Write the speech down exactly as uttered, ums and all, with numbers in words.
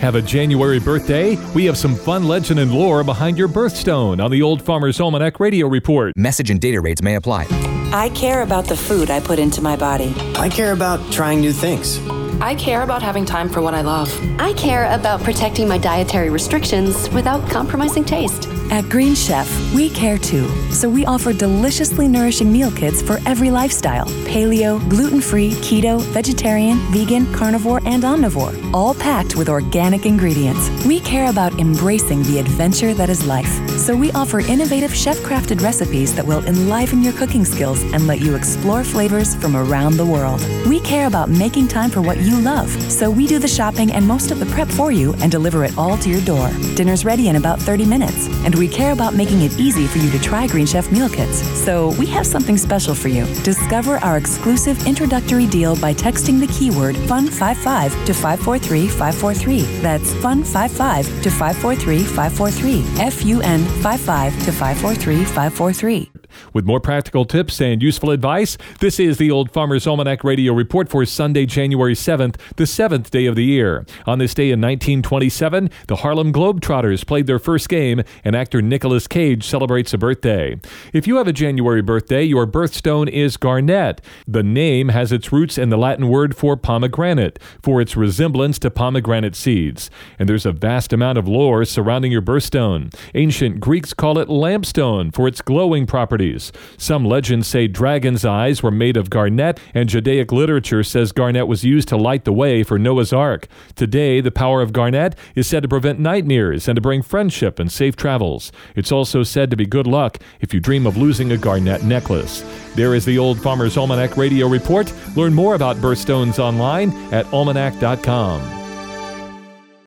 Have a January birthday? We have some fun legend and lore behind your birthstone on the Old Farmer's Almanac Radio Report. Message and data rates may apply. I care about the food I put into my body. I care about trying new things. I care about having time for what I love. I care about protecting my dietary restrictions without compromising taste. At Green Chef, we care too. So we offer deliciously nourishing meal kits for every lifestyle. Paleo, gluten-free, keto, vegetarian, vegan, carnivore, and omnivore. All packed with organic ingredients. We care about embracing the adventure that is life. So we offer innovative chef-crafted recipes that will enliven your cooking skills and let you explore flavors from around the world. We care about making time for what you love. So we do the shopping and most of the prep for you and deliver it all to your door. Dinner's ready in about thirty minutes. And we care about making it easy for you to try Green Chef meal kits. So we have something special for you. Discover our exclusive introductory deal by texting the keyword fun fifty-five to five four three five four three. That's fun fifty-five to five four three five four three. F U N fifty-five to five four three five four three. With more practical tips and useful advice, this is the Old Farmer's Almanac Radio Report for Sunday, January seventh, the seventh day of the year. On this day in nineteen twenty-seven, the Harlem Globetrotters played their first game, and actor Nicolas Cage celebrates a birthday. If you have a January birthday, your birthstone is garnet. The name has its roots in the Latin word for pomegranate, for its resemblance to pomegranate seeds. And there's a vast amount of lore surrounding your birthstone. Ancient Greeks call it lampstone for its glowing properties. Some legends say dragon's eyes were made of garnet, and Judaic literature says garnet was used to light the way for Noah's Ark. Today, the power of garnet is said to prevent nightmares and to bring friendship and safe travels. It's also said to be good luck if you dream of losing a garnet necklace. There is the Old Farmer's Almanac Radio Report. Learn more about birthstones online at almanac dot com.